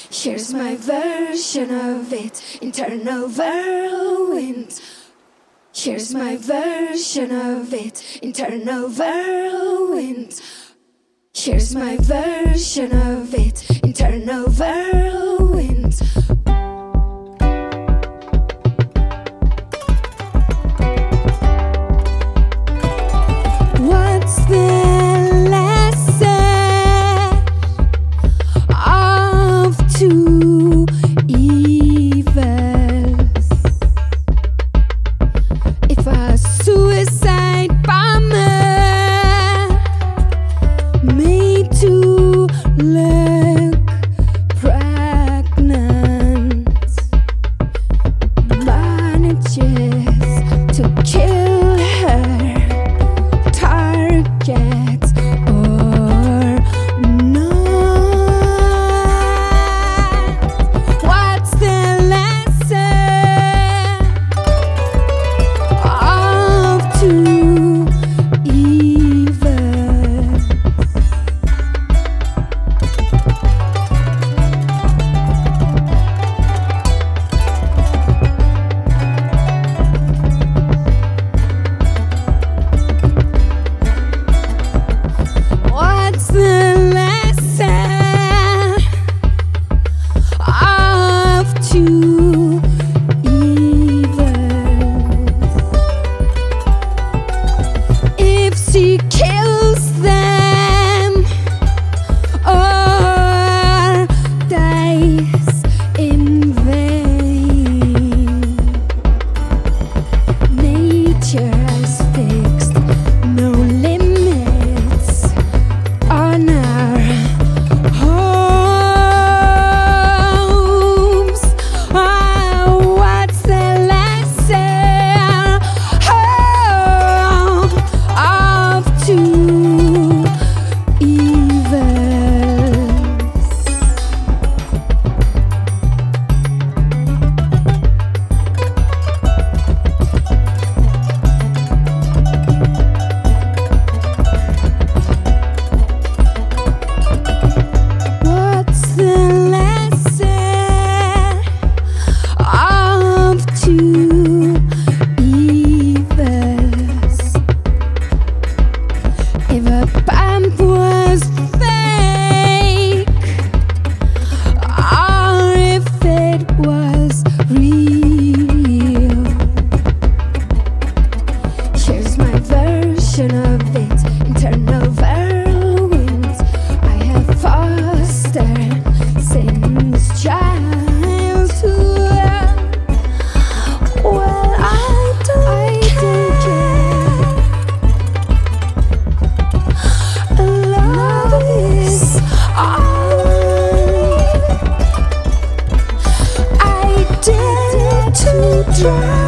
Here's my version of it, internal whirlwind. Here's my version of it, internal whirlwind. Here's my version of it, internal whirlwind. What's the lesson of two evils? If a suicide bomber made to look pregnant manages to kill her target or not, what's the lesson of two evils? What's the lesson of two evils? If she kills them or dies in vain, nature has fixed no limits on our hopes. Oh, what's the lesson of two evils? What's the lesson of two evils? If a bomb was fake or if it was real, here's my version of it, internal whirlwind. I have fostered since childhood. Well, I don't care. Love is all I dare to try.